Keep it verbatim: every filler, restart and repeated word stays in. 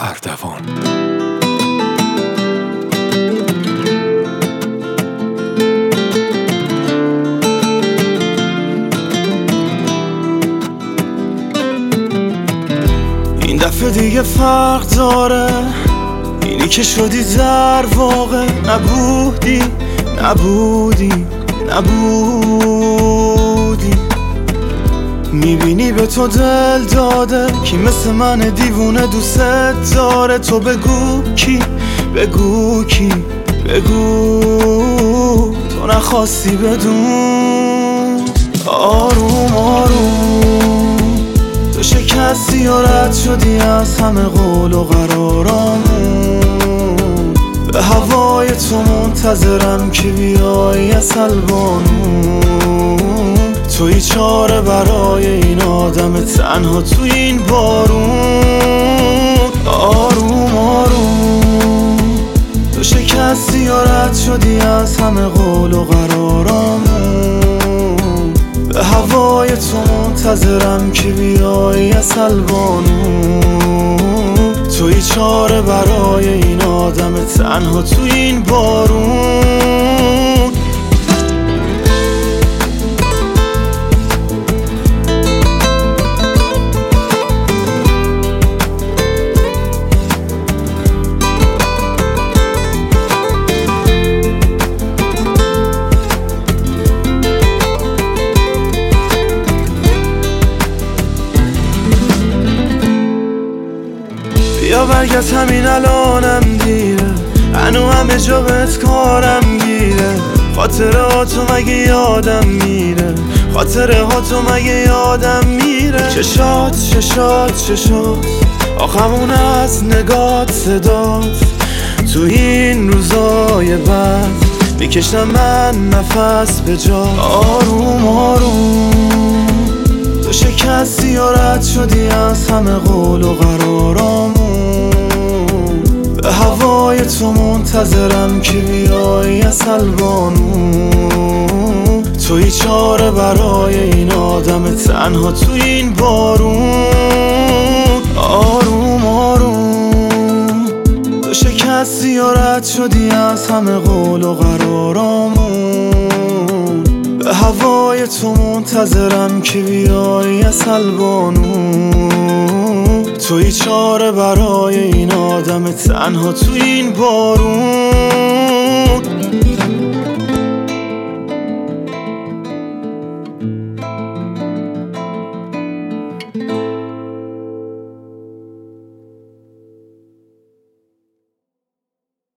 اردوان. این دفعه دیگه فرق داره، اینی که شدی در واقع نبودی نبودی نبودی. میبینی به تو دل داده کی مثل من دیوونه دوست داره. تو بگو کی، بگو کی، بگو تو نخواستی بدون. آروم آروم تو شکستی و رد شدی از همه قول و قرارامون. به هوای تو منتظرم که بیایی از البانون. توی چاره برای این آدم تنها تو این بارون. آروم آروم تو شکستی و رد شدی از همه قول و قرارامون. به هوای تو منتظرم که بیایی از البانون. توی چاره برای این آدم تنها تو این بارون. بیا برگرد همین الانم دیره، هنو همه جا بهت کارم گیره. خاطره ها تو مگه یادم میره، خاطره ها تو مگه یادم میره. چشات چشات چشات آخمون از نگات صدات. تو این روزای بعد میکشم من نفس به جا. آروم آروم تو شکستی و رد شدی از همه قول و قرارامون. به هوای تو منتظرم که بیایی از البانون. توی چاره برای این آدم تنها تو این بارون. آروم آروم تو شکستی و رد شدی از همه قول و قرارامون. به هوای تو منتظرم که بیایی از البانون. توی چاره برای این آدم تنها تو این بارون.